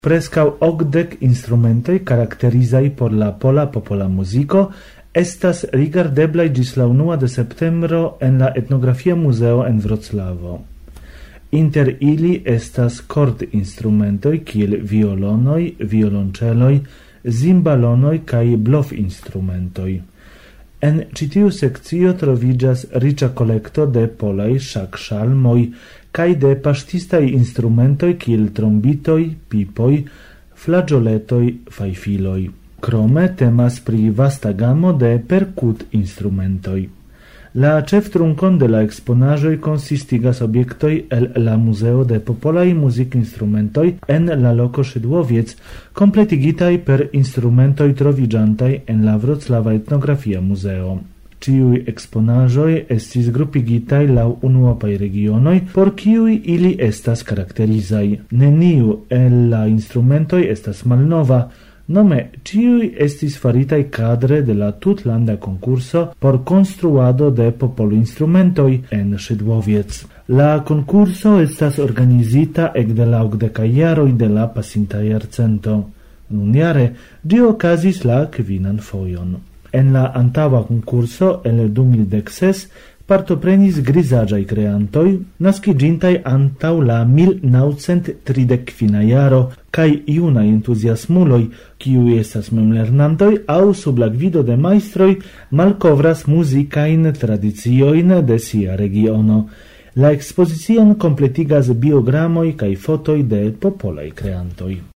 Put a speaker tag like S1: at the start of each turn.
S1: Prescau 80 instrumentoi caracterizai por la pola popola musico estas rigardeblai gis la 1 de septembro en la Etnografia Museo en Wroclavo. Inter ili estas cord instrumentoi kiel violonoi, violonceloi, zimbalonoi kai blof instrumentoi. En citiu sekcio trovigas riĉa kolekto de polaj ŝakŝalmoj kai de pastistaj instrumentoj kiel trombitoj, pipoj, flaĝoletoj, fajfiloj. Krome temas pri vasta gamo de percut instrumentoj. La ĉeftrunkon de la eksponaĵoj konsistigas objektoj el la Muzeo de Popolaj Muzikinstrumentoj en la loko Szydłowiec, kompletigitaj per instrumentoj troviĝantaj en la Wroclava Etnografia Muzeo. Ĉiuj eksponaĵoj estis grupigitaj laŭ unuopaj regionoj, por kiuj ili estas karakterizaj. Neniu el la instrumentoj estas malnova, nome ciui estis faritai cadre de la tutlanda concurso por construado de popolo-instrumentoi en Szydłowiec. La concurso estas organizita ec de la 80 jaroj de la pasinta jarcento. Nunjare ĝi okazis la 5. fojon. En la antaŭa concurso el 2016 partoprenis grizaĝaj kreantoj, naskiĝintaj antaŭ la 1930 jaro, kaj junaj entuziasmuloj, kiuj estas memlernantoj aŭ sub la gvido de majstroj malkovras muzikajn tradiciojn de sia regiono. La ekspozicion kompletigas biogramoj kaj fotoj de popolaj kreantoj.